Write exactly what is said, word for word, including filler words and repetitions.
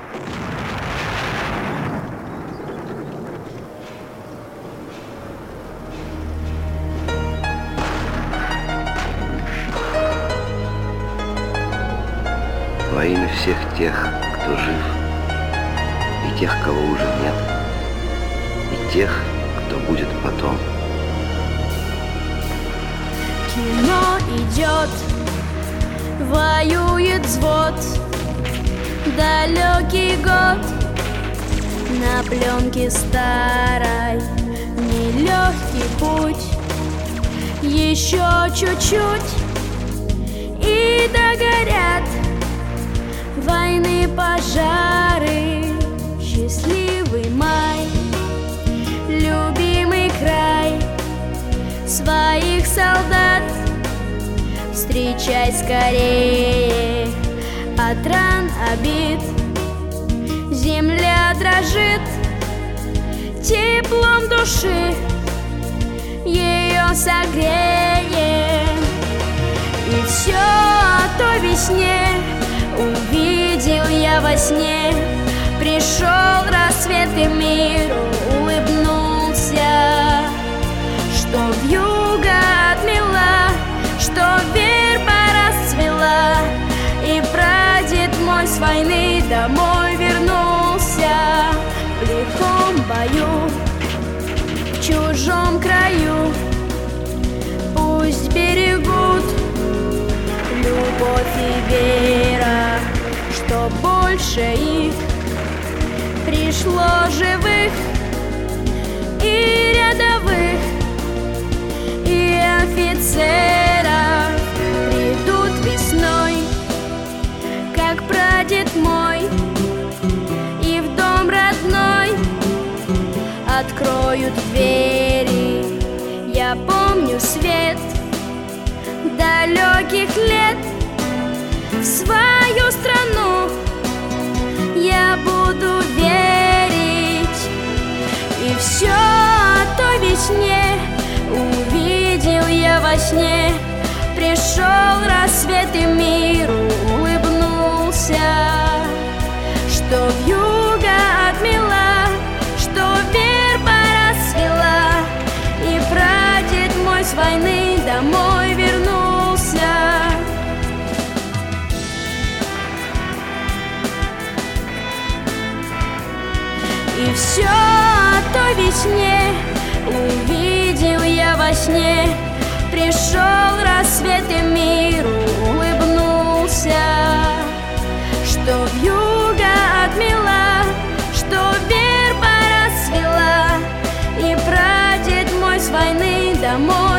Во имя всех тех, кто жив, и тех, кого уже нет, и тех, кто будет потом. Кино идет, воюет взвод, далекий год на пленке старой, нелегкий путь, еще чуть-чуть и догорят войны, пожары, счастливый май, любимый край своих солдат. Встречай скорее от ран обид. Земля дрожит теплом души, ее согрее. И все о той весне увидел я во сне. Пришел рассвет и миру улыбнулся, что вьюга отмела, что верба расцвела, и прадед мой с войны домой вернулся. В лихом бою, в чужом краю, пусть берегут любовь и вера, что больше их пришло живых и рядовых, и офицеров. Придут весной, как прадед мой, и в дом родной откроют двери. Я помню свет далеких лет, в свою страну я буду верить. И все о той весне увидел я во сне. Пришел рассвет и миру улыбнулся, что вьюга отмела, что верба расцвела, и прадед мой с войны домой вернулся. И все о той весне увидел я во сне. Пришел рассвет и миру улыбнулся, что вьюга отмела, что верба расцвела, и прадед мой с войны домой